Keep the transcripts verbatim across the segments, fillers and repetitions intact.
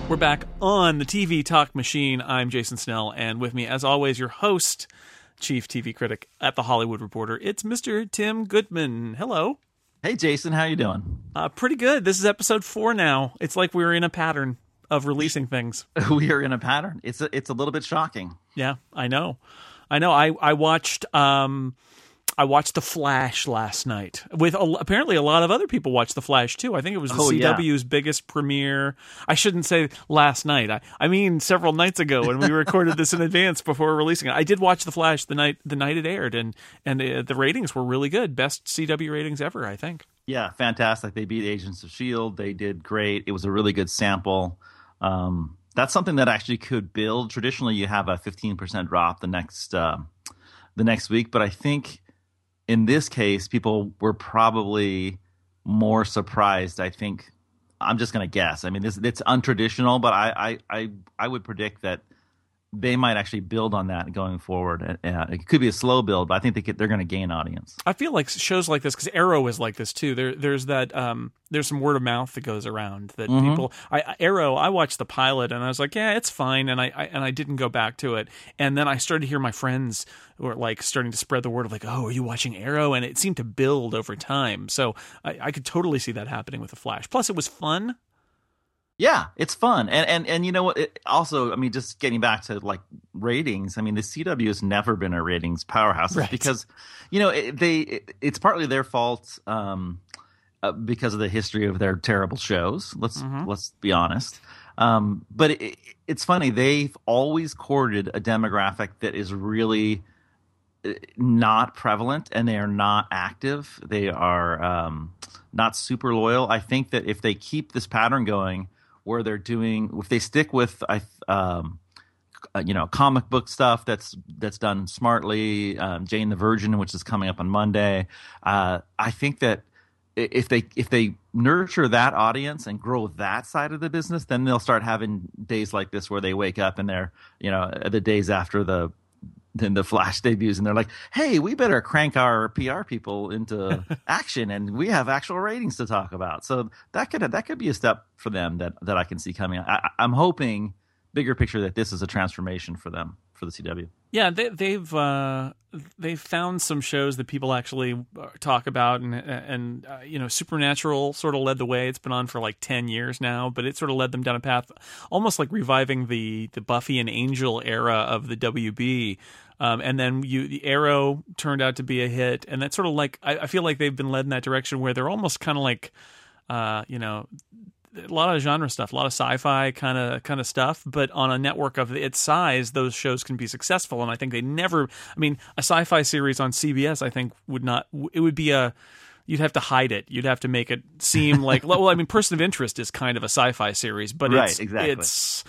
We're back on the T V Talk Machine. I'm Jason Snell, and with me, as always, your host, chief T V critic at The Hollywood Reporter. It's Mister Tim Goodman. Hello. Hey, Jason. How you doing? Uh, pretty good. This is episode four now. It's like we're in a pattern of releasing things. We are in a pattern. It's a, it's a little bit shocking. Yeah, I know. I know. I I watched. Um, I watched The Flash last night. With a, apparently a lot of other people watched The Flash too. I think it was the oh, C W's yeah. biggest premiere. I shouldn't say last night. I, I mean several nights ago when we recorded this in advance before releasing it. I did watch The Flash the night the night it aired, and and the, the ratings were really good. Best C W ratings ever, I think. Yeah, fantastic. They beat Agents of S H I E L D. They did great. It was a really good sample. Um, that's something that actually could build. Traditionally, you have a fifteen percent drop the next uh, the next week, but I think in this case, people were probably more surprised. I think I'm just going to guess. I mean, this it's untraditional, but I, I I I would predict that they might actually build on that going forward. Uh, it could be a slow build, but I think they could, they're going to gain audience. I feel like shows like this, because Arrow is like this too. There, there's that. Um, there's some word of mouth that goes around that Mm-hmm. people. I, Arrow. I watched the pilot and I was like, yeah, it's fine, and I, I and I didn't go back to it. And then I started to hear my friends were like starting to spread the word of like, oh, are you watching Arrow? And it seemed to build over time. So I, I could totally see that happening with The Flash. Plus, it was fun. Yeah, it's fun. And and and you know what? It also, I mean, just getting back to like ratings, I mean, the C W has never been a ratings powerhouse Right. because, you know, it, they it, it's partly their fault um, uh, because of the history of their terrible shows. Let's Mm-hmm. let's be honest. Um, but it, it, it's funny. They've always courted a demographic that is really not prevalent, and they are not active. They are um, not super loyal. I think that if they keep this pattern going, where they're doing, if they stick with, I, um, uh, you know, comic book stuff that's that's done smartly, um, Jane the Virgin, which is coming up on Monday. Uh, I think that if they if they nurture that audience and grow that side of the business, then they'll start having days like this where they wake up and they're, you know, the days after the then the Flash debuts, and they're like, hey, we better crank our P R people into action, and we have actual ratings to talk about. So that could that could be a step for them that, that I can see coming. I, I'm hoping, bigger picture, that this is a transformation for them, for the C W. Yeah, they, they've uh, they've found some shows that people actually talk about, and and uh, you know, Supernatural sort of led the way. It's been on for like ten years now, but it sort of led them down a path, almost like reviving the the Buffy and Angel era of the W B. Um, and then you, the Arrow turned out to be a hit, and that's sort of like I, I feel like they've been led in that direction where they're almost kind of like, uh, you know, a lot of genre stuff, a lot of sci-fi kind of kind of stuff, but on a network of its size, those shows can be successful. And I think they never. I mean, a sci-fi series on C B S, I think, would not. It would be a. You'd have to hide it. You'd have to make it seem like, well, I mean, Person of Interest is kind of a sci-fi series, but Right, it's exactly. it's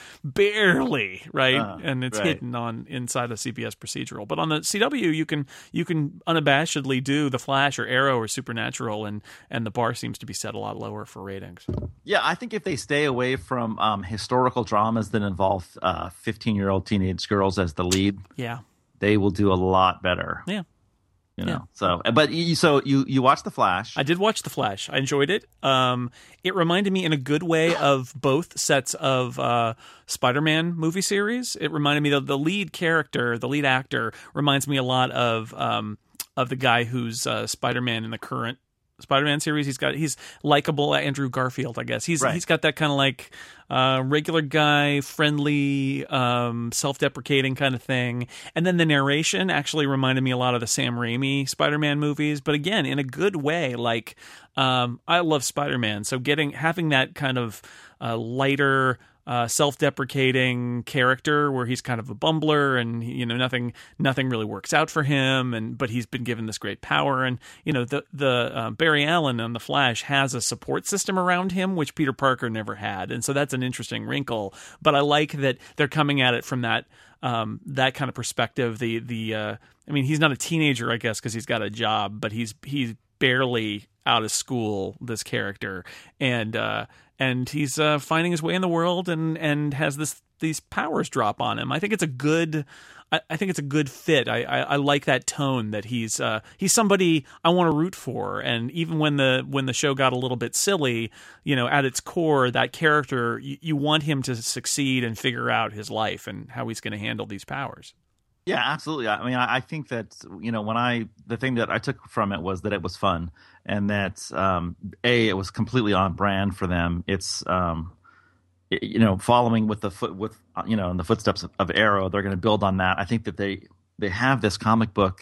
barely right, Uh, and it's right. hidden on inside the C B S procedural. But on the C W, you can you can unabashedly do The Flash or Arrow or Supernatural, and and the bar seems to be set a lot lower for ratings. Yeah, I think if they stay away from um, historical dramas that involve uh, fifteen-year-old teenage girls as the lead, Yeah, they will do a lot better. yeah. You know, Yeah. so but you so you you watch The Flash. I did watch The Flash. I enjoyed it. Um, it reminded me in a good way of both sets of uh, Spider-Man movie series. It reminded me of the lead character, the lead actor, reminds me a lot of um, of the guy who's uh, Spider-Man in the current Spider-Man series. He's got he's likable, Andrew Garfield, I guess. He's Right. he's got that kind of like uh, regular guy, friendly, um, self-deprecating kind of thing. And then the narration actually reminded me a lot of the Sam Raimi Spider-Man movies, but again, in a good way. Like um, I love Spider-Man, so getting having that kind of uh, lighter, Uh, self-deprecating character where he's kind of a bumbler, and you know nothing nothing really works out for him, and but he's been given this great power, and you know the the uh, Barry Allen on The Flash has a support system around him which Peter Parker never had, and so that's an interesting wrinkle. But I like that they're coming at it from that um, that kind of perspective. The the uh, I mean, he's not a teenager, I guess, because he's got a job, but he's he's barely out of school, this character, and uh, and he's uh, finding his way in the world, and and has this these powers drop on him. I think it's a good I, I think it's a good fit. I, I, I like that tone that he's uh, he's somebody I want to root for. And even when the when the show got a little bit silly, you know, at its core, that character, you, you want him to succeed and figure out his life and how he's going to handle these powers. Yeah, absolutely. I mean, I, I think that, you know, when I, the thing that I took from it was that it was fun, and that, um, A, it was completely on brand for them. It's, um, it, you know, following with the foot, with, you know, in the footsteps of, of Arrow, they're going to build on that. I think that they, they have this comic book,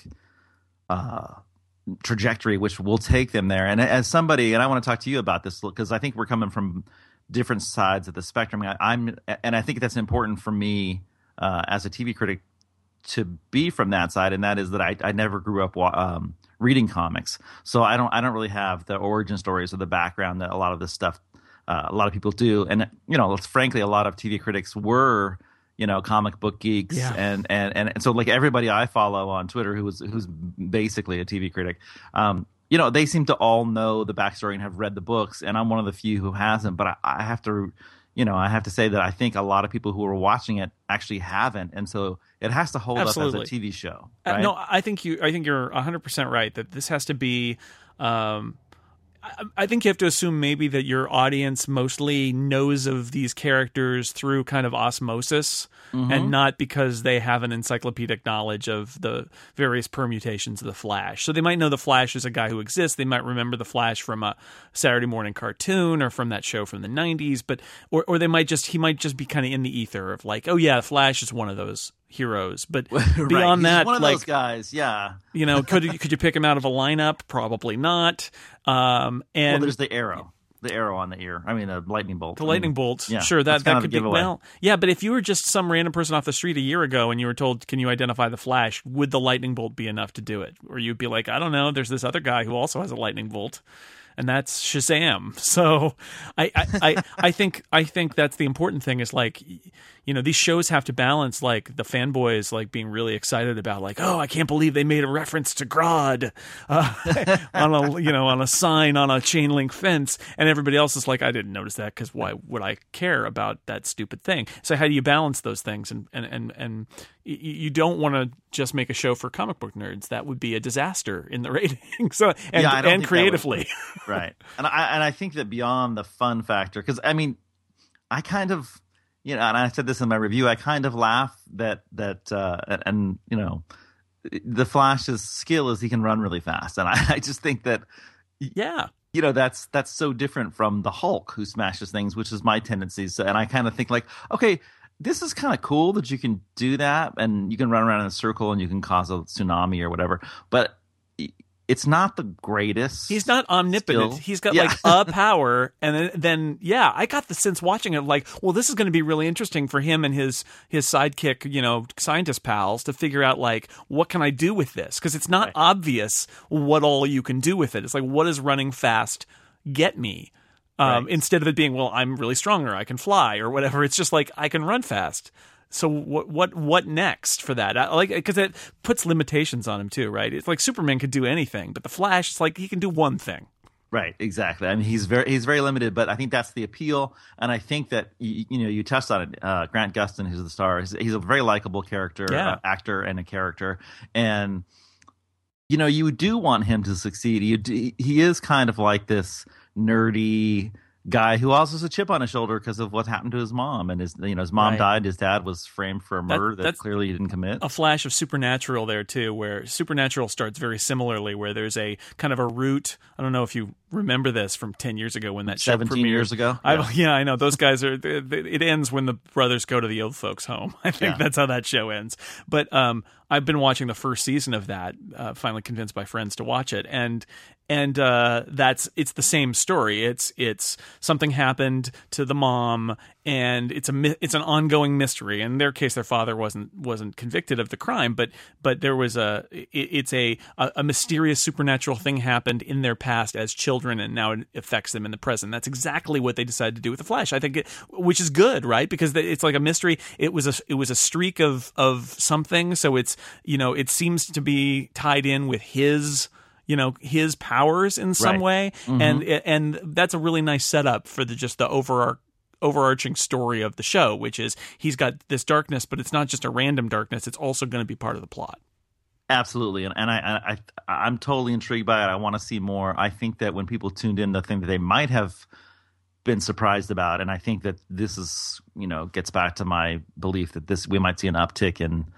uh, trajectory, which will take them there. And as somebody, and I want to talk to you about this, because I think we're coming from different sides of the spectrum. I, I'm, and I think that's important for me, uh, as a T V critic, to be from that side, and that is that I, I never grew up um, reading comics, so I don't I don't really have the origin stories or the background that a lot of this stuff uh, a lot of people do. And you know, frankly, a lot of T V critics were you know comic book geeks, yeah. and, and and and so like everybody I follow on Twitter who was who's basically a T V critic, um, you know, they seem to all know the backstory and have read the books, and I'm one of the few who hasn't. But I, I have to. You know, I have to say that I think a lot of people who are watching it actually haven't, and so it has to hold Absolutely. up as a T V show. Right? Uh, no, I think you. I think you're one hundred percent right that this has to be. Um, I, I think you have to assume maybe that your audience mostly knows of these characters through kind of osmosis, mm-hmm. and not because they have an encyclopedic knowledge of the various permutations of the Flash. So they might know the Flash is a guy who exists. They might remember the Flash from a Saturday morning cartoon or from that show from the nineties, but or or they might just he might just be kind of in the ether of like, oh yeah, Flash is one of those heroes. But right. beyond He's that, one of like those guys, yeah. You know, could could you pick him out of a lineup? Probably not. Um, and well, there's the arrow. The arrow on the ear. I mean, the lightning bolt. The lightning bolt. Yeah, sure, that, that could be. Giveaway. Well, yeah, but if you were just some random person off the street a year ago and you were told, can you identify the Flash, would the lightning bolt be enough to do it? Or you'd be like, I don't know, there's this other guy who also has a lightning bolt, and that's Shazam. So I, I, I, I think I think that's the important thing is like, you know, these shows have to balance like the fanboys like being really excited about like, oh, I can't believe they made a reference to Grodd uh, on a you know on a sign on a chain link fence, and everybody else is like, I didn't notice that because why would I care about that stupid thing? So how do you balance those things? And and and and you don't want to just make a show for comic book nerds. That would be a disaster in the ratings. So and, yeah, I don't and think creatively. Would, right. And I and I think that beyond the fun factor, because I mean, I kind of. You know, and I said this in my review. I kind of laugh that that uh, and, and you know, the Flash's skill is he can run really fast, and I, I just think that yeah, you know, that's that's so different from the Hulk who smashes things, which is my tendencies. And I kind of think like, okay, this is kind of cool that you can do that, and you can run around in a circle and you can cause a tsunami or whatever, but it's not the greatest. He's not omnipotent. Skill. He's got yeah. like a power, and then, then yeah, I got the sense watching it like, well, this is going to be really interesting for him and his his sidekick, you know, scientist pals to figure out like, what can I do with this? Because it's not right. obvious what all you can do with it. It's like, what does running fast get me? Um, right. Instead of it being, well, I'm really strong or I can fly or whatever. It's just like I can run fast. So what what what next for that? I like because it puts limitations on him too, right? It's like Superman could do anything, but the Flash, it's like he can do one thing. Right, exactly. I mean, he's very he's very limited, but I think that's the appeal. And I think that you, you know you touched on it. Uh, Grant Gustin, who's the star, he's, he's a very likable character, yeah. uh, actor, and a character. And you know, you do want him to succeed. You do, he is kind of like this nerdy guy who also has a chip on his shoulder because of what happened to his mom, and his you know his mom right. died. His dad was framed for a murder that, that clearly he didn't commit. A flash of Supernatural there too, where Supernatural starts very similarly, where there's a kind of a root. I don't know if you remember this from ten years ago when that show seventeen premiered. years ago. Yeah. I, yeah, I know those guys are. They, they, it ends when the brothers go to the old folks' home. I think yeah. that's how that show ends. But um, I've been watching the first season of that. Uh, finally convinced by friends to watch it, and. And uh, that's it's the same story. It's it's something happened to the mom, and it's a it's an ongoing mystery. In their case, their father wasn't wasn't convicted of the crime, but but there was a it, it's a, a a mysterious supernatural thing happened in their past as children, and now it affects them in the present. That's exactly what they decided to do with the Flash. I think, it, which is good, right? Because it's like a mystery. It was a it was a streak of of something, so it's you know it seems to be tied in with his. You know, his powers in some right. way, mm-hmm. and and that's a really nice setup for the just the over overarching story of the show, which is he's got this darkness, but it's not just a random darkness. It's also going to be part of the plot. Absolutely, and and I, I I'm totally intrigued by it. I want to see more. I think that when people tuned in, the thing that they might have been surprised about, and I think that this is, you know, gets back to my belief that this we might see an uptick in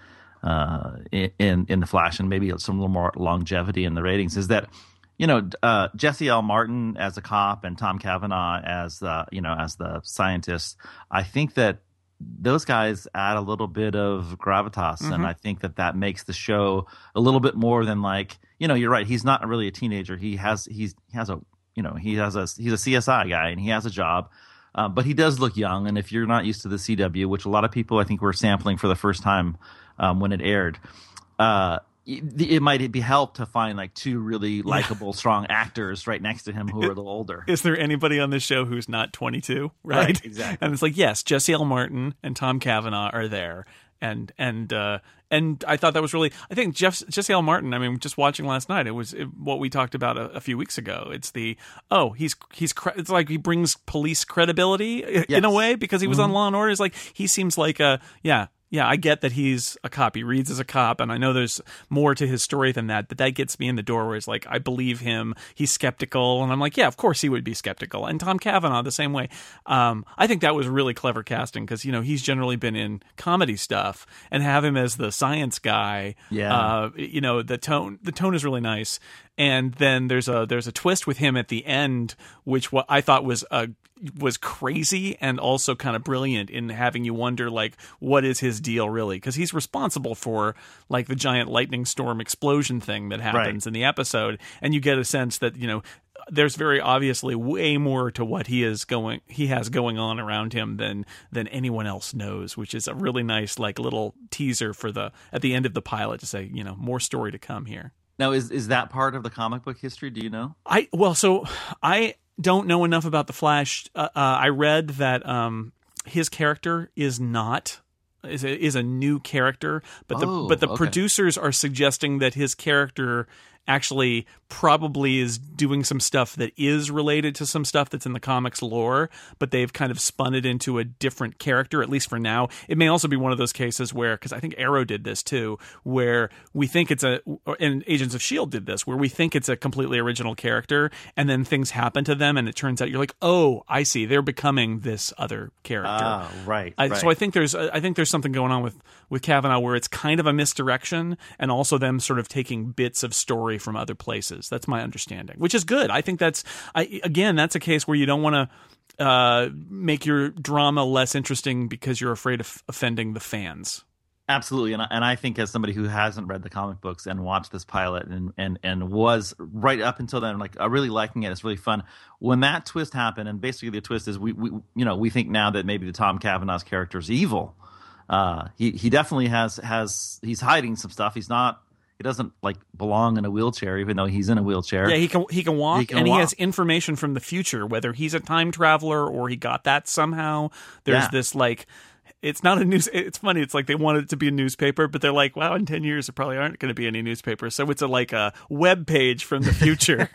uh in in the Flash, and maybe some little more longevity in the ratings, is that, you know, uh, Jesse L. Martin as a cop and Tom Cavanaugh as the, you know, as the scientist. I think that those guys add a little bit of gravitas, mm-hmm. and I think that that makes the show a little bit more than, like, you know, you're right. He's not really a teenager. He has he's he has a you know he has a he's a C S I guy, and he has a job, uh, but he does look young. And if you're not used to the C W, which a lot of people I think were sampling for the first time um, when it aired. Uh, It might be helped to find like two really likable, yeah. strong actors right next to him who are a little older. Is there anybody on this show who's not twenty-two? Right, right, exactly. And it's like, yes, Jesse L. Martin and Tom Cavanaugh are there, and and uh, and I thought that was really. I think Jeff, Jesse L. Martin. I mean, just watching last night, it was it, what we talked about a, a few weeks ago. It's the oh, he's he's it's like he brings police credibility yes. in a way, because he was mm-hmm. on Law and Order. It's like he seems like a yeah. Yeah, I get that he's a cop. He reads as a cop, and I know there's more to his story than that, but that gets me in the door where it's like, I believe him. He's skeptical, and I'm like, yeah, of course he would be skeptical. And Tom Cavanaugh, the same way. Um, I think that was really clever casting, because, you know, he's generally been in comedy stuff, and have him as the science guy. Yeah. Uh, you know, the tone, the tone is really nice. And then there's a there's a twist with him at the end, which what I thought was a was crazy and also kind of brilliant in having you wonder, like, what is his deal really? Because he's responsible for, like, the giant lightning storm explosion thing that happens right. in the episode, and you get a sense that, you know, there's very obviously way more to what he is going he has going on around him than than anyone else knows, which is a really nice, like, little teaser for the at the end of the pilot to say, you know, more story to come here. Now, is is that part of the comic book history? Do you know? I well, so I don't know enough about the Flash. Uh, uh, I read that um, his character is not is a, is a new character, but the oh, but the okay. producers are suggesting that his character actually probably is doing some stuff that is related to some stuff that's in the comics lore, but they've kind of spun it into a different character, at least for now. It may also be one of those cases where, because I think Arrow did this too, where we think it's a, and Agents of S H I E L D did this, where we think it's a completely original character, and then things happen to them, and it turns out you're like, oh, I see, they're becoming this other character. Ah, right, I, right. So I think there's, I think there's something going on with with Cavanaugh where it's kind of a misdirection, and also them sort of taking bits of story from other places. That's my understanding, which is good. I think that's, I, again, that's a case where you don't want to uh, make your drama less interesting because you're afraid of offending the fans. Absolutely, and I, and I think as somebody who hasn't read the comic books and watched this pilot and and and was right up until then like uh, really liking it, it's really fun. When that twist happened, and basically the twist is we, we you know we think now that maybe the Tom Cavanaugh's character is evil. Uh, he he definitely has has he's hiding some stuff. He's not. He doesn't like belong in a wheelchair, even though he's in a wheelchair. Yeah, he can he can walk, he can and walk. He has information from the future, whether he's a time traveler or he got that somehow. There's Yeah. this like. It's not a news. It's funny. It's like they wanted it to be a newspaper, but they're like, "Wow, in ten years there probably aren't going to be any newspapers." So it's a like a web page from the future.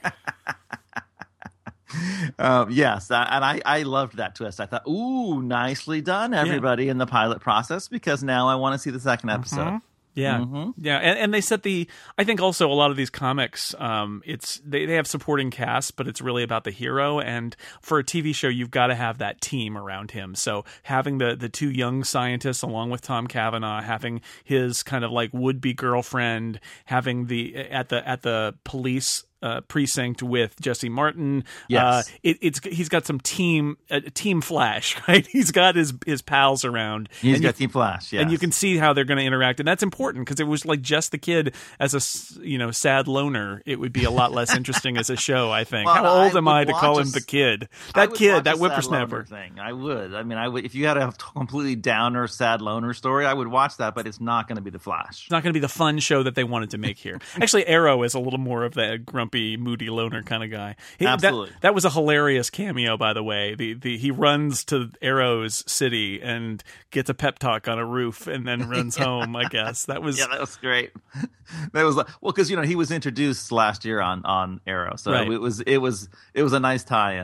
um, yes, uh, and I, I loved that twist. I thought, "Ooh, nicely done, everybody!" Yeah. In the pilot process, because now I want to see the second episode. Mm-hmm. Yeah, mm-hmm. yeah, and, and they set the. I think also a lot of these comics, um, it's they, they have supporting casts, but it's really about the hero. And for a T V show, you've got to have that team around him. So having the the two young scientists along with Tom Cavanaugh, having his kind of like would be girlfriend, having the at the at the police. Uh, precinct with Jesse Martin. Yes, uh, it, it's he's got some team uh, team Flash, right? He's got his his pals around. He's and got you, Team Flash, yes. And you can see how they're going to interact, and that's important because it was like just the kid as a you know sad loner. It would be a lot less interesting as a show, I think. Well, how old I am I to call a, him the kid? That kid, that whippersnapper thing. I would. I mean, I would. If you had a completely downer, sad loner story, I would watch that. But it's not going to be the Flash. It's not going to be the fun show that they wanted to make here. Actually, Arrow is a little more of that grumpy, moody loner kind of guy. He, Absolutely. That, that was a hilarious cameo, by the way. The the he runs to Arrow's city and gets a pep talk on a roof and then runs yeah. home, I guess. That was Yeah, that was great. That was well because you know he was introduced last year on on Arrow. So right. it was it was it was a nice tie-in.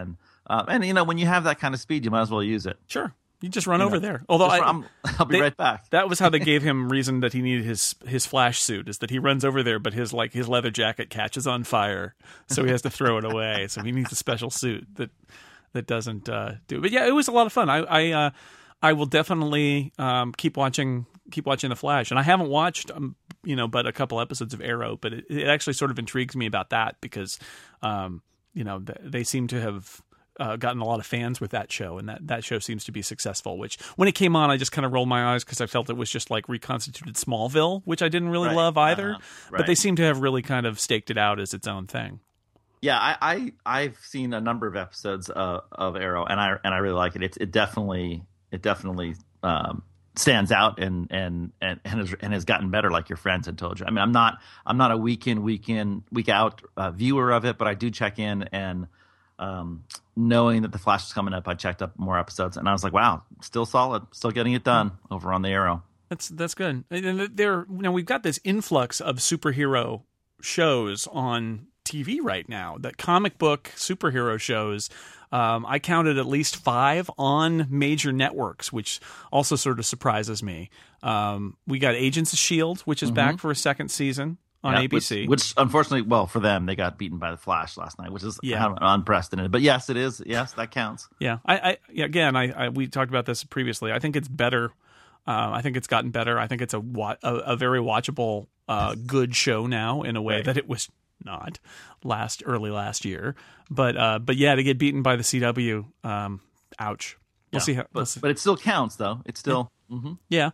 Um, and you know, when you have that kind of speed, you might as well use it. Sure. You just run You over know, there. Although just I, run- I'll be they- right back. That was how they gave him reason that he needed his his flash suit, is that he runs over there, but his like his leather jacket catches on fire, so he has to throw it away. So he needs a special suit that that doesn't uh, do it. But yeah, it was a lot of fun. I I, uh, I will definitely um, keep watching keep watching The Flash, and I haven't watched um, you know but a couple episodes of Arrow, but it, it actually sort of intrigues me about that because um, you know th- they seem to have. Uh, gotten a lot of fans with that show, and that, that show seems to be successful, which when it came on, I just kind of rolled my eyes because I felt it was just like reconstituted Smallville, which I didn't really Right. love either. Uh-huh. But Right. they seem to have really kind of staked it out as its own thing. Yeah, I, I I've seen a number of episodes uh, of Arrow, and I and I really like it. It's it definitely it definitely um, stands out and and and and has, and has gotten better, like your friends had told you. I mean, I'm not I'm not a week in week in week out uh, viewer of it, but I do check in and. Um, knowing that The Flash was coming up, I checked up more episodes, and I was like, "Wow, still solid, still getting it done over on the Arrow." That's that's good. And there, you know, we've got this influx of superhero shows on T V right now. That comic book superhero shows. Um, I counted at least five on major networks, which also sort of surprises me. Um, we got Agents of S H I E L D, which is Mm-hmm. back for a second season on Yeah, A B C. which, which unfortunately, well, for them, they got beaten by The Flash last night, which is Yeah. kind of unprecedented. But yes, it is. Yes, that counts. Yeah, I, I yeah, again, I, I we talked about this previously. I think it's better. Uh, I think it's gotten better. I think it's a wa- a, a very watchable, uh, good show now in a way Right. that it was not last early last year. But uh, but yeah, to get beaten by the C W, um, ouch. We'll Yeah, see how. but, we'll see. but it still counts, though. It's still. Mhm. Yeah,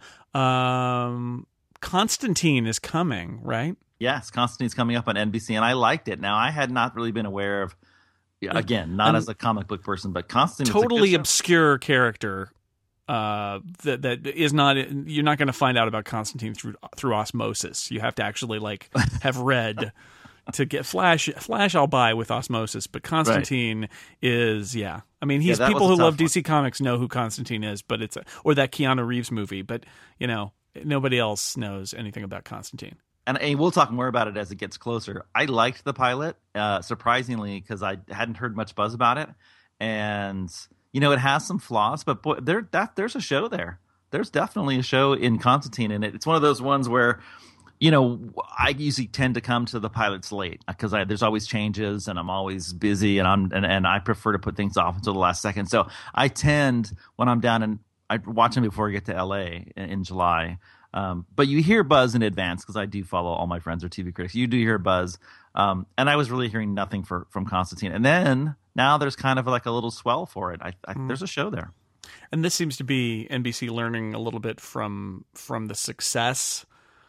um, Constantine is coming, right? Yes, Constantine's coming up on N B C, and I liked it. Now, I had not really been aware of, yeah, again, not Um, as a comic book person, but Constantine was a Totally good show. obscure character. Uh, that that is not. You're not going to find out about Constantine through through osmosis. You have to actually like have read to get Flash. Flash, I'll buy with osmosis, but Constantine is yeah. I mean, he's that was people a who tough love one. D C Comics know who Constantine is, but it's a, or that Keanu Reeves movie, but you know nobody else knows anything about Constantine. And, and we'll talk more about it as it gets closer. I liked the pilot, uh, surprisingly, because I hadn't heard much buzz about it. And, you know, it has some flaws, but boy, there that there's a show there. There's definitely a show in Constantine in it. It's one of those ones where, you know, I usually tend to come to the pilots late because there's always changes and I'm always busy and I'm and, and I prefer to put things off until the last second. So I tend, when I'm down and I watch them before I get to L A in, in July. Um, but you hear buzz in advance because I do follow all my friends are T V critics. You do hear buzz. Um, and I was really hearing nothing for, from Constantine. And then now there's kind of like a little swell for it. I, I, Mm. There's a show there. And this seems to be N B C learning a little bit from from the success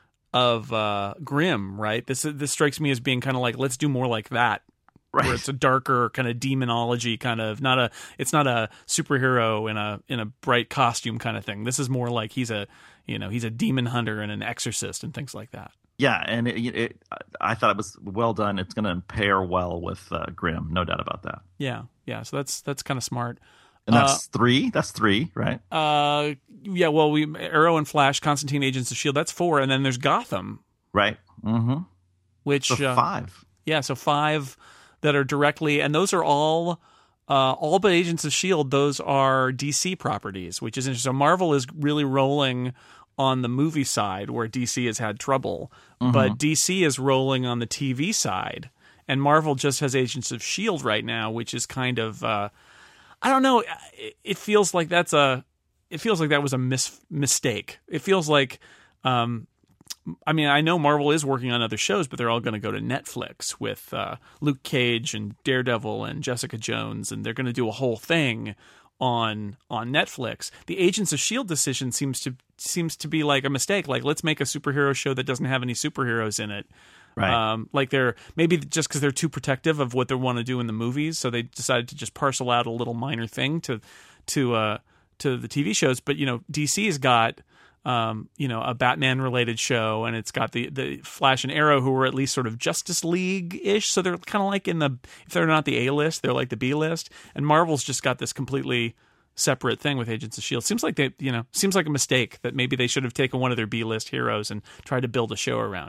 of uh, Grimm, right? This this strikes me as being kind of like, let's do more like that. Right. Where it's a darker kind of demonology kind of not a it's not a superhero in a in a bright costume kind of thing. This is more like he's a you know he's a demon hunter and an exorcist and things like that. Yeah, and it, it, I thought it was well done. It's going to pair well with uh, Grimm, no doubt about that. Yeah, yeah. So that's that's kind of smart. And that's uh, three. That's three, right? Uh, yeah. Well, we Arrow and Flash, Constantine, Agents of S H I E L D. That's four, and then there's Gotham, right? Mm-hmm. Which so uh, five. Yeah, so five that are directly, and those are all. Uh, all but Agents of S H I E L D, those are D C properties, which is interesting. So Marvel is really rolling on the movie side where D C has had trouble, mm-hmm. but D C is rolling on the T V side, and Marvel just has Agents of S H I E L D right now, which is kind of, uh, I don't know, it, it feels like that's a, it feels like that was a mis- mistake. It feels like, um, I mean, I know Marvel is working on other shows, but they're all going to go to Netflix with uh, Luke Cage and Daredevil and Jessica Jones, and they're going to do a whole thing on on Netflix. The Agents of S H I E L D decision seems to seems to be like a mistake. Like, let's make a superhero show that doesn't have any superheroes in it. Right. Um, like they're maybe just because they're too protective of what they want to do in the movies, so they decided to just parcel out a little minor thing to to uh, to the T V shows. But you know, D C's got um, you know a Batman related show, and it's got the the Flash and Arrow, who are at least sort of Justice League ish. So they're kind of like in the if they're not the A list, they're like the B list. And Marvel's just got this completely separate thing with Agents of S H I E L D. Seems like they, you know, seems like a mistake that maybe they should have taken one of their B list heroes and tried to build a show around it.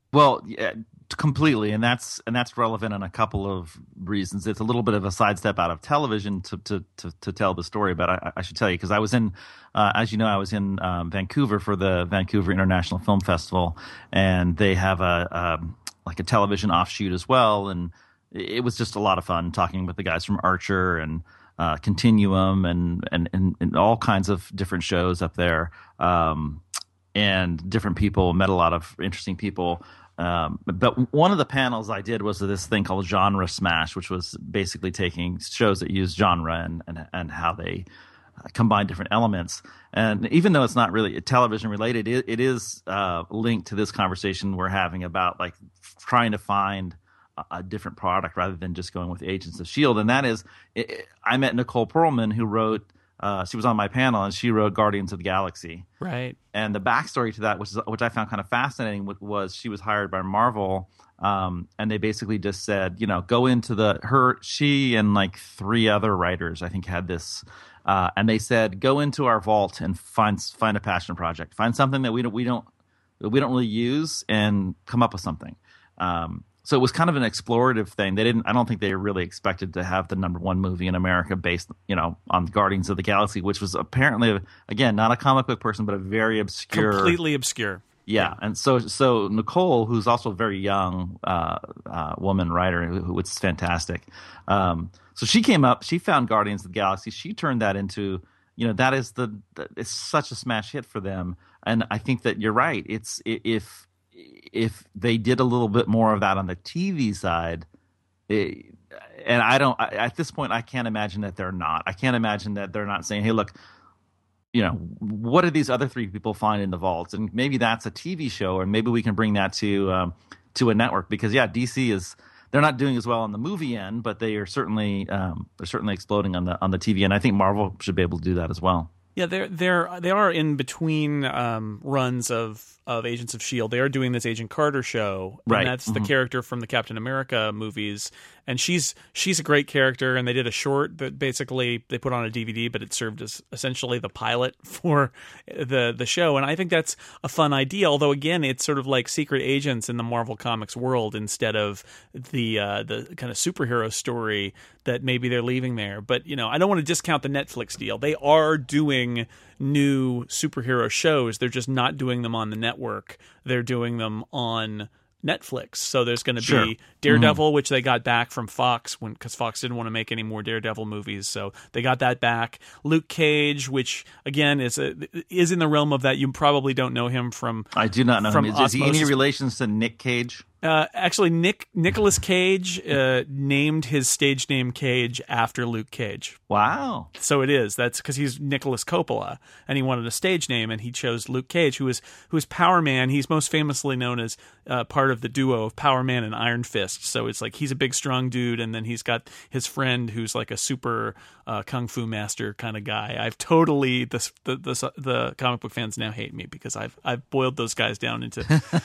Well, yeah, completely, and that's and that's relevant in a couple of reasons. It's a little bit of a sidestep out of television to to to, to tell the story, but I, I should tell you because I was in, uh, as you know, I was in um, Vancouver for the Vancouver International Film Festival, and they have a um, like a television offshoot as well, and it was just a lot of fun talking with the guys from Archer and uh, Continuum and, and and and all kinds of different shows up there. Um, and different people, met a lot of interesting people. Um, but one of the panels I did was this thing called Genre Smash, which was basically taking shows that use genre and, and, and how they combine different elements. And even though it's not really television related, it, it is uh, linked to this conversation we're having about like trying to find a, a different product rather than just going with Agents of S H I E L D. And that is, it, I met Nicole Perlman, who wrote Uh, she was on my panel, and she wrote Guardians of the Galaxy. Right. And the backstory to that, which is, which I found kind of fascinating, was she was hired by Marvel, um, and they basically just said, you know, go into the her she and like three other writers, I think, had this, uh, and they said, go into our vault and find find a passion project, find something that we don't we don't that we don't really use, and come up with something. Um, So it was kind of an explorative thing. They didn't. I don't think they really expected to have the number one movie in America based, you know, on Guardians of the Galaxy, which was apparently, again, not a comic book person, but a very obscure, completely obscure. Yeah, and so so Nicole, who's also a very young uh, uh, woman writer, who, who was fantastic. Um, so she came up. She found Guardians of the Galaxy. She turned that into, you know, that is the, the it's such a smash hit for them. And I think that you're right. It's if. If they did a little bit more of that on the T V side, it, and I don't, I, at this point, I can't imagine that they're not. I can't imagine that they're not saying, hey, look, you know, what do these other three people find in the vaults? And maybe that's a T V show, or maybe we can bring that to um, to a network. Because, yeah, D C is, they're not doing as well on the movie end, but they are certainly, um, they're certainly exploding on the on the T V end. I think Marvel should be able to do that as well. Yeah, they're they're they are in between um, runs of, of Agents of S H I E L D. They are doing this Agent Carter show, and right. that's mm-hmm. the character from the Captain America movies. And she's she's a great character. And they did a short that basically they put on a D V D, but it served as essentially the pilot for the the show. And I think that's a fun idea. Although again, it's sort of like secret agents in the Marvel Comics world instead of the uh, the kind of superhero story that maybe they're leaving there. But you know, I don't want to discount the Netflix deal. They are doing new superhero shows. They're just not doing them on the network. They're doing them on Netflix. So there's going to sure. be Daredevil, mm-hmm. which they got back from Fox when because Fox didn't want to make any more Daredevil movies, so they got that back. Luke Cage, which again is a, is in the realm of that. You probably don't know him from. I do not know from him. Is, is he any relations to Nick Cage? Uh, actually, Nick Nicolas Cage uh, named his stage name Cage after Luke Cage. Wow! So it is. That's because he's Nicholas Coppola, and he wanted a stage name, and he chose Luke Cage, who is who is Power Man. He's most famously known as uh, part of the duo of Power Man and Iron Fist. So it's like he's a big, strong dude, and then he's got his friend who's like a super uh, kung fu master kind of guy. I've totally the the the, the comic book fans now hate me because I've I've boiled those guys down into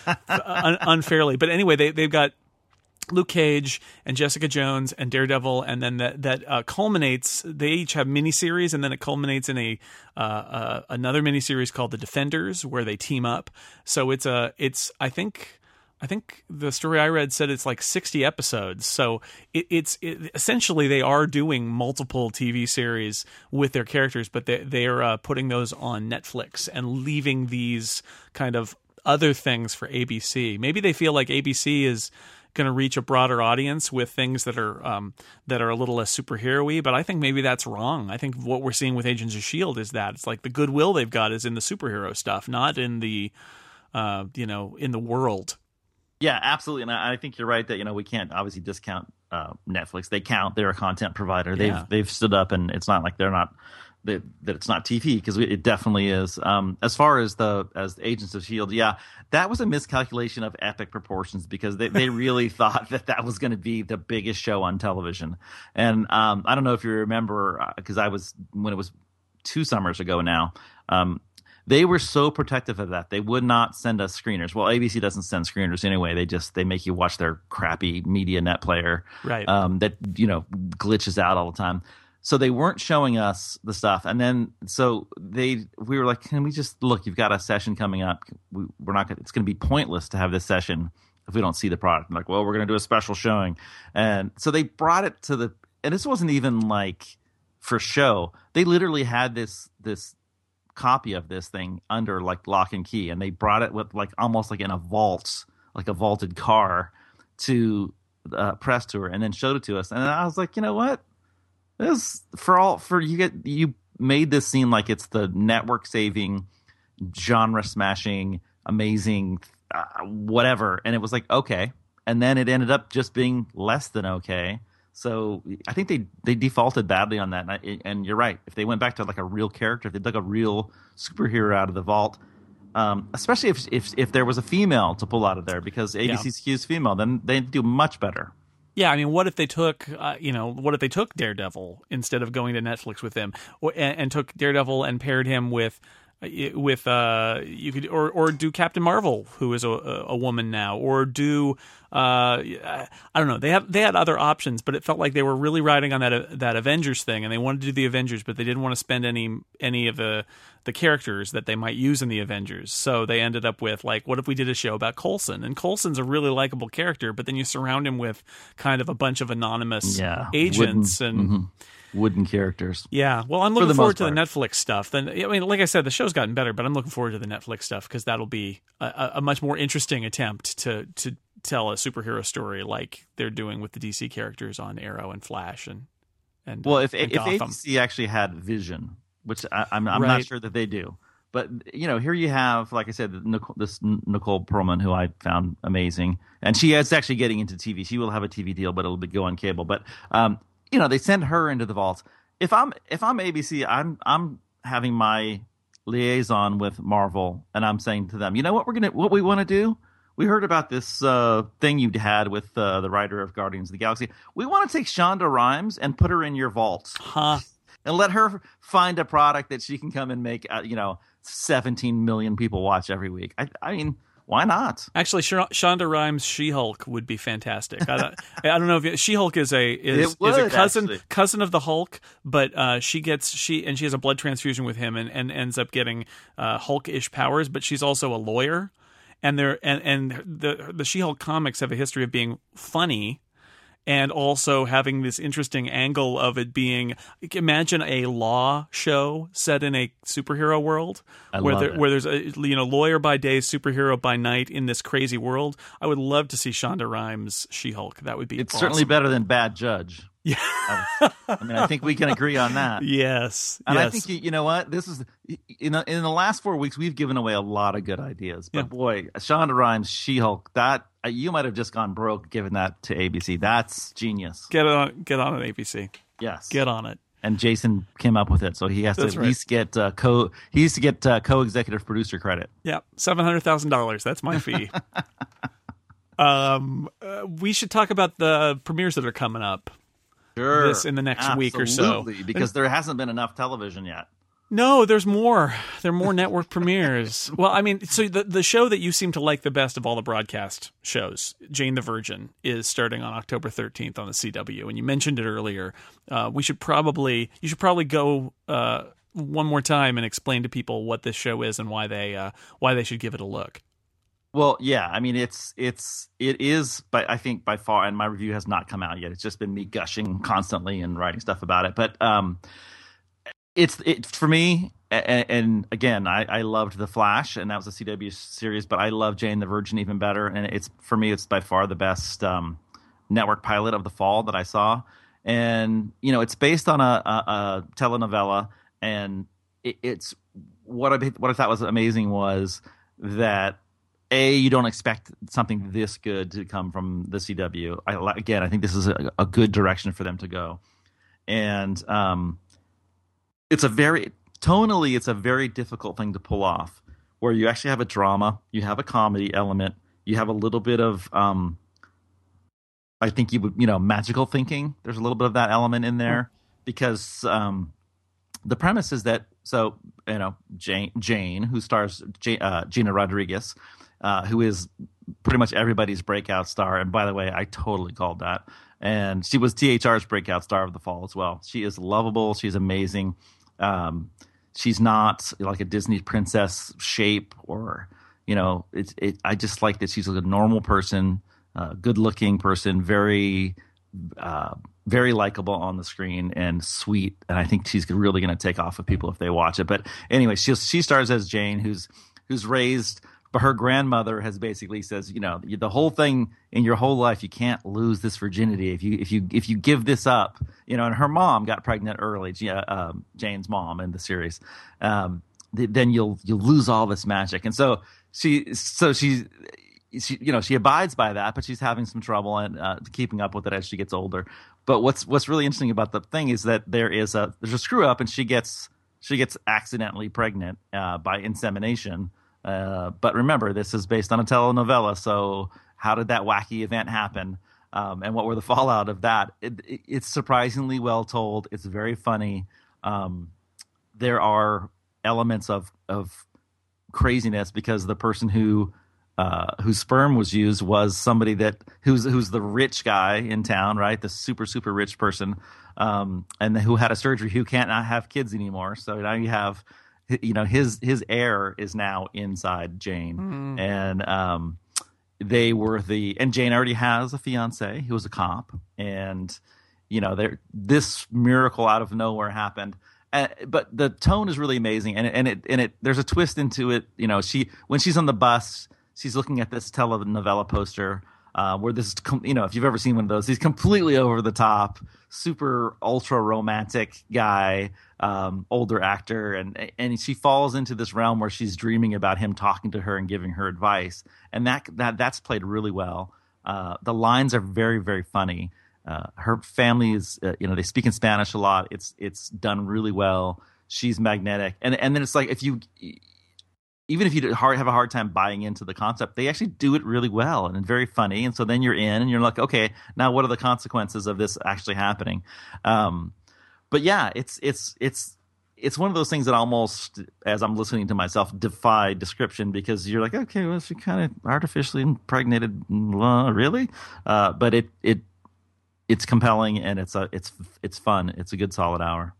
un- unfairly, but anyway. Anyway, they they've got Luke Cage and Jessica Jones and Daredevil, and then that that uh, culminates. They each have miniseries, and then it culminates in a uh, uh, another miniseries called The Defenders, where they team up. So it's a it's I think I think the story I read said it's like sixty episodes. So it, it's it, essentially they are doing multiple T V series with their characters, but they they are uh, putting those on Netflix and leaving these kind of other things for A B C. Maybe they feel like A B C is going to reach a broader audience with things that are um, that are a little less superhero-y, but I think maybe that's wrong. I think what we're seeing with Agents of S H I E L D is that it's like the goodwill they've got is in the superhero stuff, not in the uh, you know in the world. Yeah, absolutely, and I think you're right that you know we can't obviously discount uh, Netflix. They count; they're a content provider. They've Yeah. they've stood up, and it's not like they're not. That, that it's not T V because it definitely is. Um, as far as the as the Agents of S H I E L D, yeah, that was a miscalculation of epic proportions because they, they really thought that that was going to be the biggest show on television. And um, I don't know if you remember because I was when it was two summers ago now. Um, they were so protective of that they would not send us screeners. Well, A B C doesn't send screeners anyway. They just they make you watch their crappy media net player, right? Um, that you know glitches out all the time. So they weren't showing us the stuff, and then so they we were like, "Can we just look? You've got a session coming up. We, we're not. Gonna, it's going to be pointless to have this session if we don't see the product. I'm like, well, we're going to do a special showing. And so they brought it to the, and this wasn't even like for show. They literally had this, this copy of this thing under like lock and key. And they brought it with like almost like in a vault, like a vaulted car to the press tour and then showed it to us. And I was like, you know what? This for all, for you get, you made this seem like it's the network saving, genre smashing, amazing, uh, whatever. And it was like, okay. And then it ended up just being less than okay. So I think they, they defaulted badly on that. And, I, and you're right. If they went back to like a real character, if they took a real superhero out of the vault, um, especially if, if if there was a female to pull out of there, because A B C Yeah. skews female, then they'd do much better. Yeah, I mean, what if they took, uh, you know, what if they took Daredevil instead of going to Netflix with him, or, and, and took Daredevil and paired him with, with uh, you could, or or do Captain Marvel, who is a, a woman now, or do, uh, I don't know. They have they had other options, but it felt like they were really riding on that that Avengers thing, and they wanted to do the Avengers, but they didn't want to spend any any of the the characters that they might use in the Avengers. So they ended up with, like, what if we did a show about Coulson? And Coulson's a really likable character, but then you surround him with kind of a bunch of anonymous Yeah, agents wooden, and mm-hmm. wooden characters. yeah. Well, I'm For looking the forward most to the part. Netflix stuff. Then, I mean, like I said, the show's gotten better, but I'm looking forward to the Netflix stuff because that'll be a, a much more interesting attempt to to tell a superhero story like they're doing with the D C characters on Arrow and Flash and and Well, if and if Gotham. A B C actually had Vision, which I, I'm I'm Right. not sure that they do, but you know, here you have, like I said, Nicole, this Nicole Perlman, who I found amazing, and she is actually getting into T V. She will have a T V deal, but it'll be go on cable. But um, you know, they send her into the vault. If I'm if I'm A B C, I'm I'm having my liaison with Marvel, and I'm saying to them, you know what we're gonna what we want to do. We heard about this uh, thing you had with uh, the writer of Guardians of the Galaxy. We want to take Shonda Rhimes and put her in your vault Huh. and let her find a product that she can come and make, uh, you know, seventeen million people watch every week. I, I mean, why not? Actually, Sh- Shonda Rhimes' She-Hulk would be fantastic. I don't, I don't know if She-Hulk is a is, It would, is a cousin actually. cousin of the Hulk, but uh, she gets she and she has a blood transfusion with him and, and ends up getting uh, Hulk-ish powers. But she's also a lawyer, and there and and the the She-Hulk comics have a history of being funny. And also having this interesting angle of it being, imagine a law show set in a superhero world, I where love there, it. where there's a you know lawyer by day, superhero by night in this crazy world. I would love to see Shonda Rhimes She-Hulk. That would be It's awesome. certainly better than Bad Judge. Yeah. I mean, I think we can agree on that. Yes. And yes. I think you, you know what, this is in the, in the last four weeks we've given away a lot of good ideas. But Yeah. boy, Shonda Rhimes, She-Hulk, that uh, you might have just gone broke giving that to A B C. That's genius. get on get on an A B C. Yes, Get on it. and Jason came up with it, so he has to That's at right. least get uh, co. He needs to get uh, co-executive producer credit. Yeah, seven hundred thousand dollars. That's my fee. um, uh, we should talk about the premieres that are coming up. Sure, This in the next week or so. Absolutely, because there hasn't been enough television yet. No, there's more. There are more network premieres. Well, I mean, so the the show that you seem to like the best of all the broadcast shows, Jane the Virgin, is starting on October thirteenth on the C W, and you mentioned it earlier. Uh, we should probably you should probably go uh, one more time and explain to people what this show is and why they uh, why they should give it a look. Well, yeah, I mean, it's it's it is, but I think by far, and my review has not come out yet. It's just been me gushing constantly and writing stuff about it. But um, it's it for me, and, and again, I, I loved The Flash, and that was a C W series. But I love Jane the Virgin even better, and it's for me, it's by far the best um, network pilot of the fall that I saw. And you know, it's based on a, a, a telenovela, and it, it's what I what I thought was amazing was that. A, you don't expect something this good to come from the C W. I, again, I think this is a, a good direction for them to go. And um, it's a very, tonally, it's a very difficult thing to pull off, where you actually have a drama, you have a comedy element, you have a little bit of, um, I think you would, you know, magical thinking. There's a little bit of that element in there because um, the premise is that, so, you know, Jane, Jane who stars Jane, uh, Gina Rodriguez, Uh, who is pretty much everybody's breakout star. And by the way, I totally called that. And she was T H R's breakout star of the fall as well. She is lovable. She's amazing. Um, she's not like a Disney princess shape or, You know, it's it. I just like that she's a normal person, uh, good looking person, very, uh, very likable on the screen and sweet. And I think she's really going to take off with people if they watch it. But anyway, she she stars as Jane, who's who's raised. But her grandmother has basically says, you know, the whole thing in your whole life, you can't lose this virginity if you if you if you give this up, you know. And her mom got pregnant early, uh, Jane's mom in the series. Um, then you'll you'll lose all this magic. And so she so she, she you know she abides by that, but she's having some trouble and uh, keeping up with it as she gets older. But what's what's really interesting about the thing is that there is a there's a screw up, and she gets she gets accidentally pregnant uh, by insemination. Uh, but remember, this is based on a telenovela, so how did that wacky event happen? Um, and what were the fallout of that? It, it, it's surprisingly well told. It's very funny. Um, there are elements of of craziness because the person who uh, whose sperm was used was somebody that who's who's the rich guy in town, right? The super super rich person, um, and who had a surgery who can't not have kids anymore. So now you have. You know, his his heir is now inside Jane, mm. and um, they were the and Jane already has a fiance who was a cop, and you know, there this miracle out of nowhere happened. Uh, but the tone is really amazing, and and it and it there's a twist into it. You know, she when she's on the bus, she's looking at this telenovela poster. Uh, where this, you know, if you've ever seen one of those, he's completely over the top, super ultra romantic guy, um, older actor, and and she falls into this realm where she's dreaming about him talking to her and giving her advice, and that that that's played really well. Uh, the lines are very very funny. Uh, her family is, uh, you know, they speak in Spanish a lot. It's it's done really well. She's magnetic, and and then it's like if you. Even if you have a hard time buying into the concept, they actually do it really well and very funny. And so then you're in and you're like, okay, now what are the consequences of this actually happening? Um, but yeah, it's it's it's it's one of those things that almost, as I'm listening to myself, defy description because you're like, okay, well, she kind of artificially impregnated, uh, really? Uh, but it it it's compelling and it's a, it's it's fun. It's a good solid hour.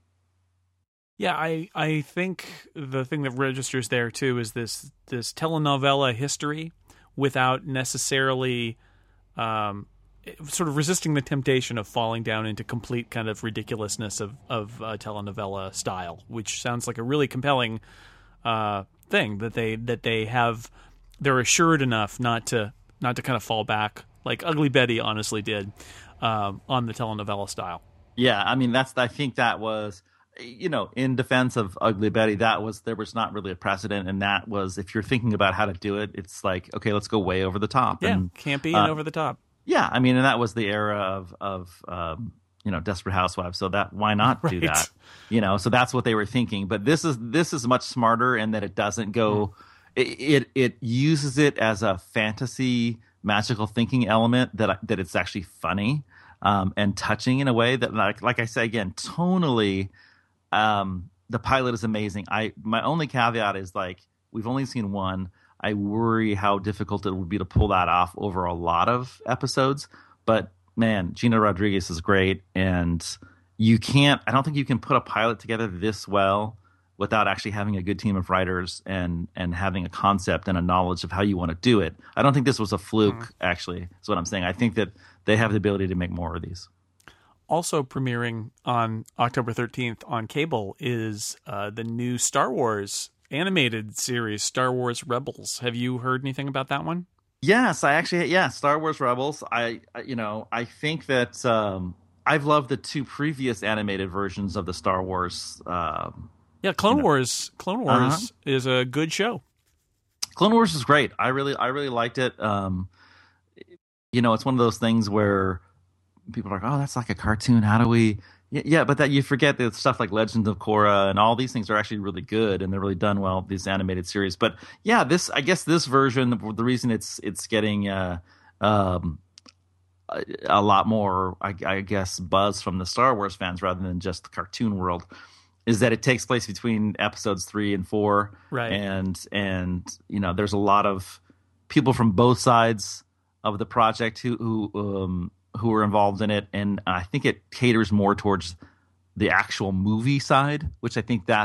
Yeah, I, I think the thing that registers there too is this this telenovela history without necessarily um, sort of resisting the temptation of falling down into complete kind of ridiculousness of, of uh, telenovela style, which sounds like a really compelling uh, thing that they that they have they're assured enough not to not to kind of fall back like Ugly Betty honestly did um, on the telenovela style. Yeah, I mean that's I think that was. You know, in defense of Ugly Betty, that was there was not really a precedent, and that was if you're thinking about how to do it, it's like okay, let's go way over the top. Yeah, and, campy uh, and over the top. Yeah, I mean, and that was the era of of um, you know Desperate Housewives, so that why not do right. that? You know, so that's what they were thinking. But this is this is much smarter in that it doesn't go. Mm. It, it it uses it as a fantasy magical thinking element that that it's actually funny um, and touching in a way that like like I say again tonally. Um, the pilot is amazing. I my only caveat is like we've only seen one. I worry how difficult it would be to pull that off over a lot of episodes. But man, Gina Rodriguez is great, and you can't. I don't think you can put a pilot together this well without actually having a good team of writers and and having a concept and a knowledge of how you want to do it. I don't think this was a fluke. Mm. Actually, is what I'm saying. I think that they have the ability to make more of these. Also premiering on October thirteenth on cable is uh, the new Star Wars animated series, Star Wars Rebels. Have you heard anything about that one? Yes, I actually, yeah, Star Wars Rebels. I, you know, I think that um, I've loved the two previous animated versions of the Star Wars. Uh, yeah, Clone you know. Wars. Clone Wars uh-huh. is a good show. Clone Wars is great. I really, I really liked it. Um, you know, it's one of those things where people are like, oh, that's like a cartoon. How do we? Yeah, but that you forget that stuff like Legends of Korra and all these things are actually really good and they're really done well. These animated series, but yeah, this I guess this version, the reason it's it's getting uh, um, a, a lot more, I, I guess, buzz from the Star Wars fans rather than just the cartoon world, is that it takes place between episodes three and four, right? And and you know, there's a lot of people from both sides of the project who who. Um, who are involved in it, and I think it caters more towards the actual movie side, which I think that's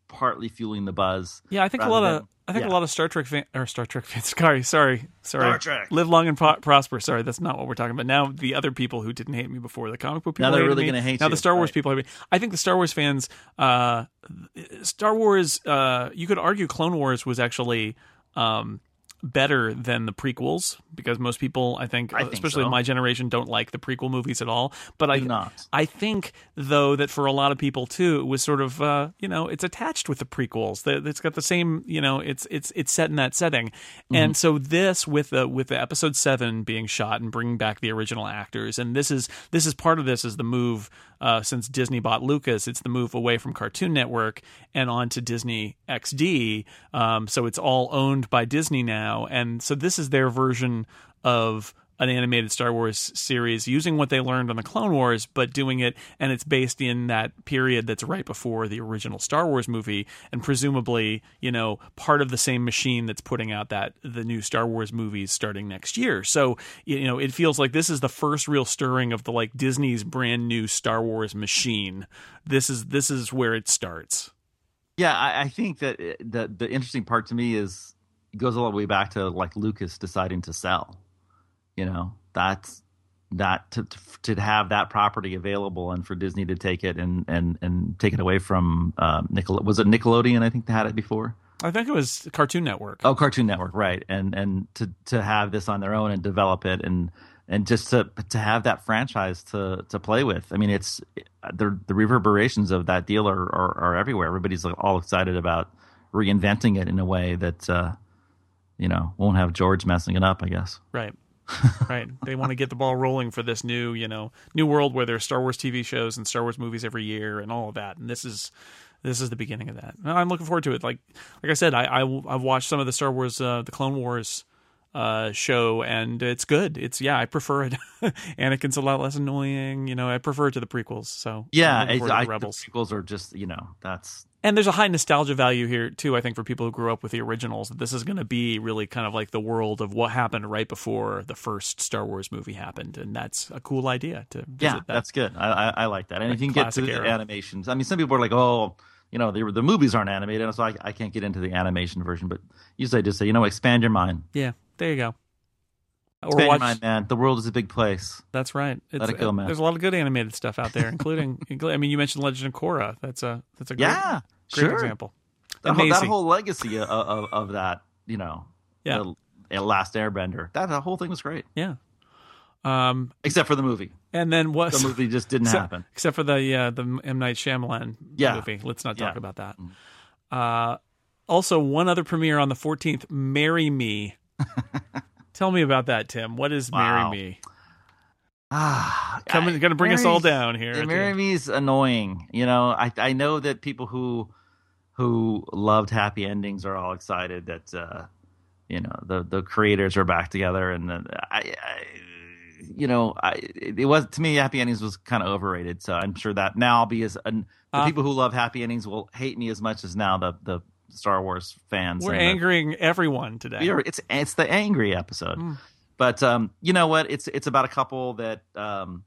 partly fueling the buzz. Yeah, I think a lot than, of I think yeah. a lot of Star Trek fan, or Star Trek fans. Sorry, sorry, sorry. Star Trek. Live long and pro- prosper. Sorry, that's not what we're talking about. Now the other people who didn't hate me before, the comic book people, now they're really going to hate now you. Now the Star Wars right. people hate me. I think the Star Wars fans, uh, Star Wars. Uh, you could argue Clone Wars was actually. Um, better than the prequels, because most people, I think, I think especially so. in my generation, don't like the prequel movies at all. But Do I, not. I think though that for a lot of people too, it was sort of, uh, you know, it's attached with the prequels. That it's got the same, you know, it's it's it's set in that setting. Mm-hmm. And so this with the with the episode seven being shot and bringing back the original actors, and this is this is part of this is the move. Uh, since Disney bought Lucas, it's the move away from Cartoon Network and onto Disney X D. Um, so it's all owned by Disney now. And so this is their version of an animated Star Wars series using what they learned on the Clone Wars, but doing it, and it's based in that period that's right before the original Star Wars movie, and presumably, you know, part of the same machine that's putting out that the new Star Wars movies starting next year. So, you know, it feels like this is the first real stirring of the like Disney's brand new Star Wars machine. This is this is where it starts. Yeah, I, I think that the the interesting part to me is it goes all the way back to like Lucas deciding to sell. You know, that's that to to have that property available and for Disney to take it and and, and take it away from uh, Nickel was it Nickelodeon? I think they had it before. I think it was Cartoon Network. Oh, Cartoon Network, right? And and to to have this on their own and develop it and and just to to have that franchise to to play with. I mean, it's the the reverberations of that deal are are, are everywhere. Everybody's all excited about reinventing it in a way that uh, you know won't have George messing it up, I guess. Right. Right. They want to get the ball rolling for this new, you know, new world where there's Star Wars T V shows and Star Wars movies every year and all of that. And this is this is the beginning of that. I'm looking forward to it. Like like I said, I, I I've watched some of the Star Wars, uh, the Clone Wars uh, show, and it's good. It's yeah, I prefer it. Anakin's a lot less annoying. You know, I prefer it to the prequels. So yeah, it's, I, the Rebels. The prequels are just you know that's. And there's a high nostalgia value here, too, I think, for people who grew up with the originals, that this is going to be really kind of like the world of what happened right before the first Star Wars movie happened. And that's a cool idea to visit Yeah, that. that's good. I, I, I like that. And Like if you can get to classic the era. animations. I mean, some people are like, oh, you know, the, the movies aren't animated, so I, I can't get into the animation version. But usually I just say, you know, expand your mind. Yeah, there you go. Or Expand watch, your mind, man. The world is a big place. That's right. It's, Let it go, man. There's a lot of good animated stuff out there, including, I mean, you mentioned Legend of Korra. That's a, that's a great, Yeah, great sure. example. That And whole, that Maisie. whole legacy of, of, of that, you know, Yeah. the, the Last Airbender. That the whole thing was great, Yeah. Um, except for the movie. and then what? The movie just didn't except, happen. Except for the uh, the M. Night Shyamalan Yeah. movie. Let's not talk Yeah. about that. Uh, also, one other premiere on the fourteenth, Marry Me. Tell me about that, Tim. What is Wow. Marry Me? Ah, Coming, going to bring us all down here. at the Marry end. Me's annoying. You know, I I know that people who who loved happy endings are all excited that uh, you know the the creators are back together, and uh, I, I you know I it was to me happy endings was kind of overrated. So I'm sure that now I'll be as uh, the Uh, people who love happy endings will hate me as much as now the the Star Wars fans. We're and the- angering everyone today. we are- it's it's the angry episode. Mm. But um, you know what? It's it's about a couple that um,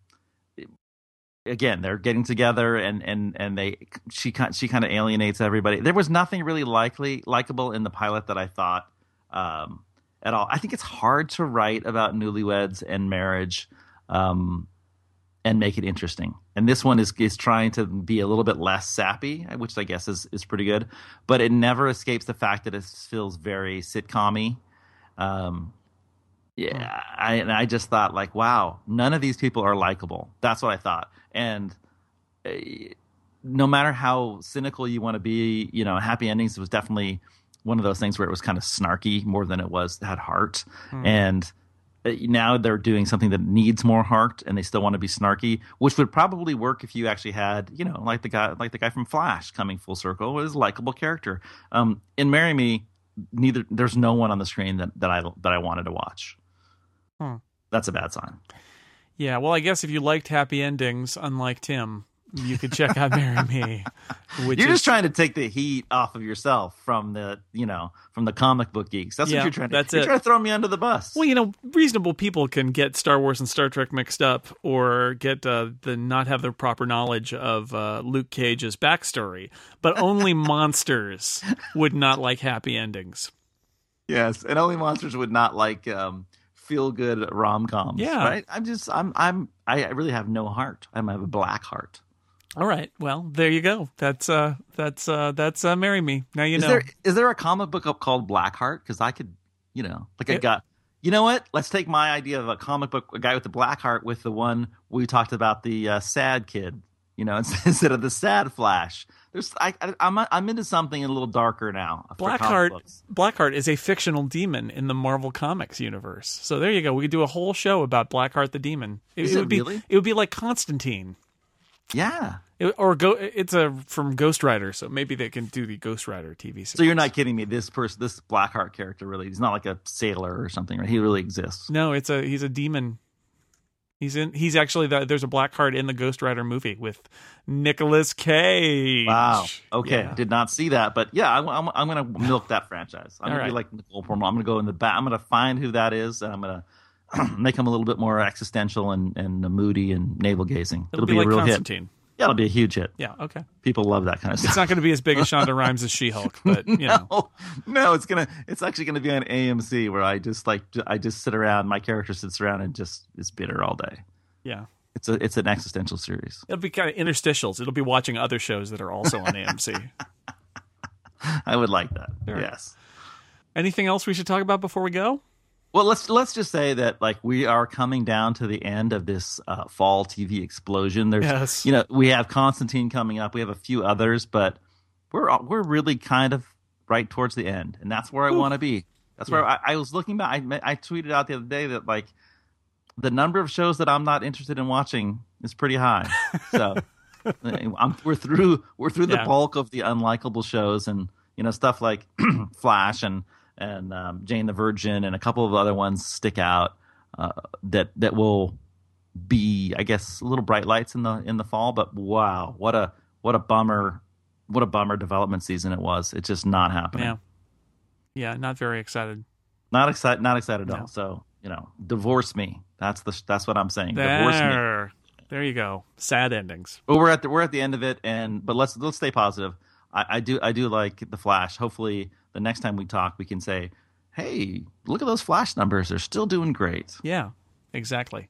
again they're getting together and and and they she kind she kind of alienates everybody. There was nothing really likely likable in the pilot that I thought um, at all. I think it's hard to write about newlyweds and marriage um, and make it interesting. And this one is is trying to be a little bit less sappy, which I guess is is pretty good. But it never escapes the fact that it feels very sitcom-y. Um, yeah, I and I just thought like, wow, none of these people are likable. That's what I thought. And uh, no matter how cynical you want to be, you know, Happy Endings was definitely one of those things where it was kind of snarky more than it was had heart. Hmm. And uh, now they're doing something that needs more heart, and they still want to be snarky, which would probably work if you actually had, you know, like the guy, like the guy from Flash coming full circle was a likable character. Um, in Marry Me, neither there's no one on the screen that that I that I wanted to watch. Hmm. That's a bad sign. Yeah, well, I guess if you liked happy endings, unlike Tim, you could check out Marry Me. Which you're is, just trying to take the heat off of yourself from the, you know, from the comic book geeks. That's Yeah, what you're trying to. that's you're it. trying to throw me under the bus. Well, you know, reasonable people can get Star Wars and Star Trek mixed up, or get uh, the not have the proper knowledge of uh, Luke Cage's backstory. But only monsters would not like happy endings. Yes, and only monsters would not like um, feel good rom coms. Yeah. Right. I'm just. I'm. I'm. I really have no heart. I have a black heart. All right. Well, there you go. That's uh, that's uh, that's uh, Marry Me. Now you Is know. there is there a comic book up called Blackheart? Because I could, you know, like I It- got. You know what? Let's take my idea of a comic book, a guy with the black heart, with the one we talked about, the uh, sad kid. You know, instead of the sad Flash. There's, I, I, I'm, I'm into something a little darker now. for comic Blackheart. books. Blackheart is a fictional demon in the Marvel Comics universe. So there you go. We could do a whole show about Blackheart the demon. It, Is it it would be. really? It would be like Constantine. Yeah. It- or go. It's a from Ghost Rider, so maybe they can do the Ghost Rider T V series. So you're not kidding me. This person, this Blackheart character, really, he's not like a sailor or something, right? He really exists. No, it's a he's a demon. He's in. He's actually the, there's a Blackheart in the Ghost Rider movie with Nicolas Cage. Wow. Okay. Yeah. Did not see that, but yeah, I, I'm, I'm going to milk that franchise. I'm All going to be right. like Nicole Portman. I'm going to go in the back. I'm going to find who that is, and I'm going to make him a little bit more existential and, and moody and navel gazing. It'll, It'll, be, be, like a real hit. Constantine. Yeah, it'll be a huge hit. Yeah. Okay. People love that kind of It's stuff. not going to be as big as Shonda Rhimes as She-Hulk, but you know. no, no, it's gonna. It's actually gonna be on A M C where I just like I just sit around. My character sits around and just is bitter all day. Yeah. It's a it's an existential series. It'll be kind of interstitials. It'll be watching other shows that are also on A M C. I would like that. Sure. Yes. Anything else we should talk about before we go? Well, let's let's just say that like we are coming down to the end of this uh, fall T V explosion. There's, Yes. you know, we have Constantine coming up. We have a few others, but we're we're really kind of right towards the end, and that's where I want to be. That's where I, I was looking back. I I tweeted out the other day that like the number of shows that I'm not interested in watching is pretty high. So I'm, we're through we're through the Yeah. bulk of the unlikable shows, and you know stuff like Flash and. and um, Jane the Virgin and a couple of other ones stick out uh, that that will be, I guess, little bright lights in the in the fall. But wow, what a what a bummer, what a bummer development season it was. It's just not happening. Yeah. Yeah. Not very excited. Not excited, not excited at No. all. So you know, divorce me. That's the that's what I'm saying. Divorce me. There. There you go. Sad endings. Well, we're at the we're at the end of it, and but let's let's stay positive. I, I do I do like the Flash. Hopefully, the next time we talk, we can say, "Hey, look at those Flash numbers. They're still doing great." Yeah, exactly.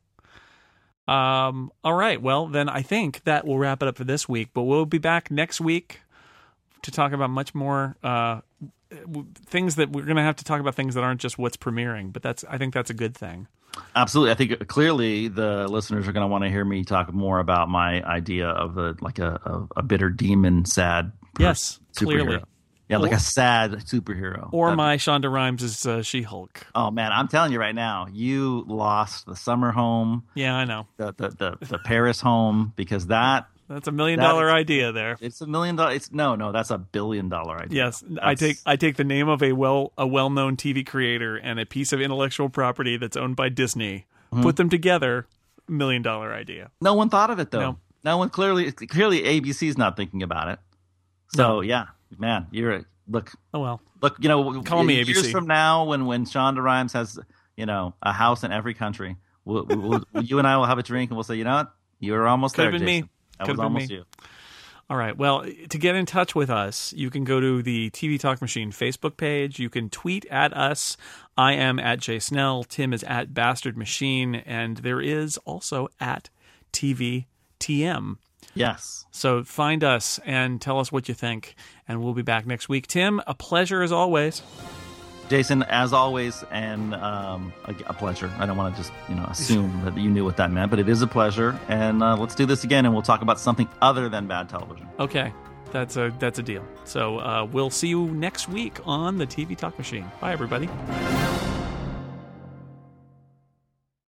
Um, all right. Well, then I think that will wrap it up for this week, but we'll be back next week to talk about much more uh, w- things that we're going to have to talk about, things that aren't just what's premiering, but that's, I think that's a good thing. Absolutely. I think clearly the listeners are going to want to hear me talk more about my idea of a like a, a, a bitter demon, sad Yes, superhero. clearly. Yeah, like Or- a sad superhero. Or That'd- my Shonda Rhimes is uh, She-Hulk. Oh man, I'm telling you right now, you lost the summer home, Yeah, I know. the the the, the Paris home, because that That's a million That dollar is- idea there. it's a million dollar. It's no, no, that's a billion dollar idea. Yes, I That's- take I take the name of a well a well known T V creator and a piece of intellectual property that's owned by Disney, Mm-hmm. put them together, million dollar idea. No one thought of it though. No. No, one clearly clearly A B C's not thinking about it. So No. yeah, man, you're a, look. Oh well. Look, you know, Call me years A B C. from now, when when Shonda Rhimes has, you know, a house in every country, we'll, we'll, we'll, you and I will have a drink and we'll say, you know what, you were almost Could've there, been me. Jason. That Could've was been almost me. you. All right. Well, to get in touch with us, you can go to the T V Talk Machine Facebook page. You can tweet at us. I am at Jay Snell. Tim is at Bastard Machine. And there is also at T V T M. Yes. So find us and tell us what you think. And we'll be back next week. Tim, a pleasure as always. Jason, as always, and um, a, a pleasure. I don't want to just, you know, assume that you knew what that meant, but it is a pleasure. And uh, let's do this again, and we'll talk about something other than bad television. Okay. That's a that's a deal. So uh, we'll see you next week on the T V Talk Machine. Bye, everybody.